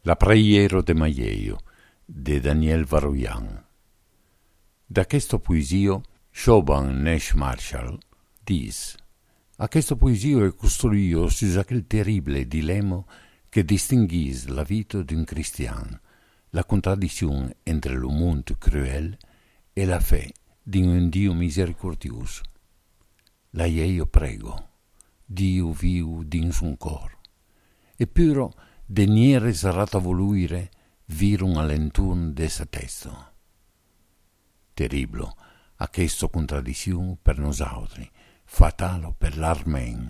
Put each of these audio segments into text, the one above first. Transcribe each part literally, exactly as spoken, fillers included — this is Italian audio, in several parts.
La preiero de Maieio, de Daniel Varouillant. Da questo poesio, Siobhan Nash Marshall dice: a questo poesio è costruito su aquel terribile dilemma che distinguise la vita d'un cristiano, la contraddizione entre il mondo cruel e la fe di un Dio misericordioso. La io prego, Dio viu din sun cor, e puro deniere sarata voluire virum all'enturn dessa testo. Terribile a questo contraddizione per nosautri, fatalo per l'armen.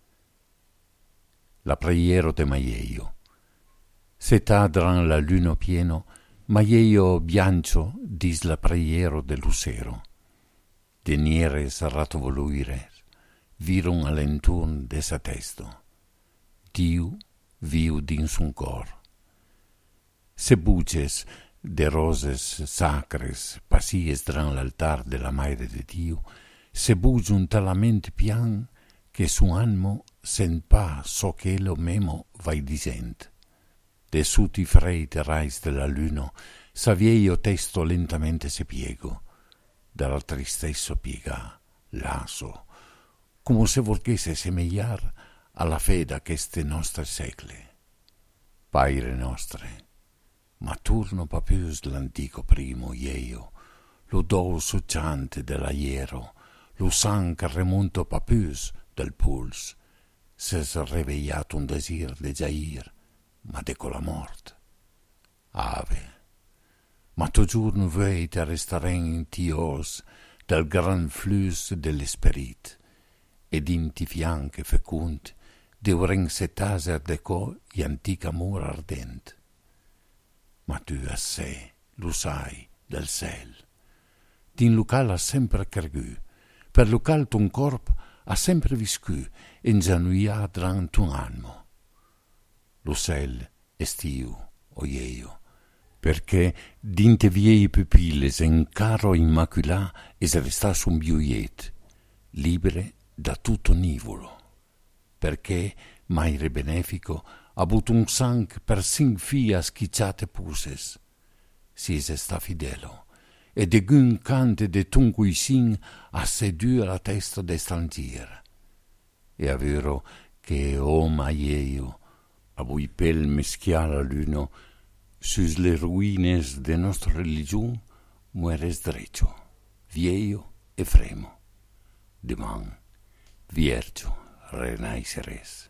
La preiero de Maieio. Se tadran la luna pieno, Maieio biancio dis la preiero de Lucero. Deniere sarrato voluire, virum all'enturn dessa testo. Dio viu din sun cor. Se buces de roses sacres passies dran l'altar de la Maire de Dio, se bugiun talamente pian che su animo sen pa so che lo memo vai disent. De suti frei terrais della luna, savieio testo lentamente se piego, dalla tristezza piega, laso, come se volgesse semegliar alla fede queste nostre secle. Paire nostre, ma turno papius l'antico primo ieio, lo dolce ciante dell'aiero, lo sang che remonto papius del puls, se s'è revegliato un desir de giair, ma de con la morte. Ave, ma tu giorno vei te restaren in tios del gran flus dell'esperit, ed in ti fianche fecund deuren setaser de co i antic amor ardent. Ma tu a sé, lo sai, del ciel. Din local ha sempre cargù, per local ton corp ha sempre viscù, ingenuia dran ton animo. Lo ciel estiu, oieio, perché dinte viei pupilles en caro immaculà es resta un biuiet, libere da tutto nivolo, perché Maire benefico ha avuto un sang per sin fia schicciate puses. Si se sta fidelo, e de gun cante de tuncui sin a sedu la testa de strangier. E a vero che o Maieio, a vui pel meschiara luno, sus le ruines de nostra religion mueres drecho, vieio e fremo. Deman, viergio, renaiseres.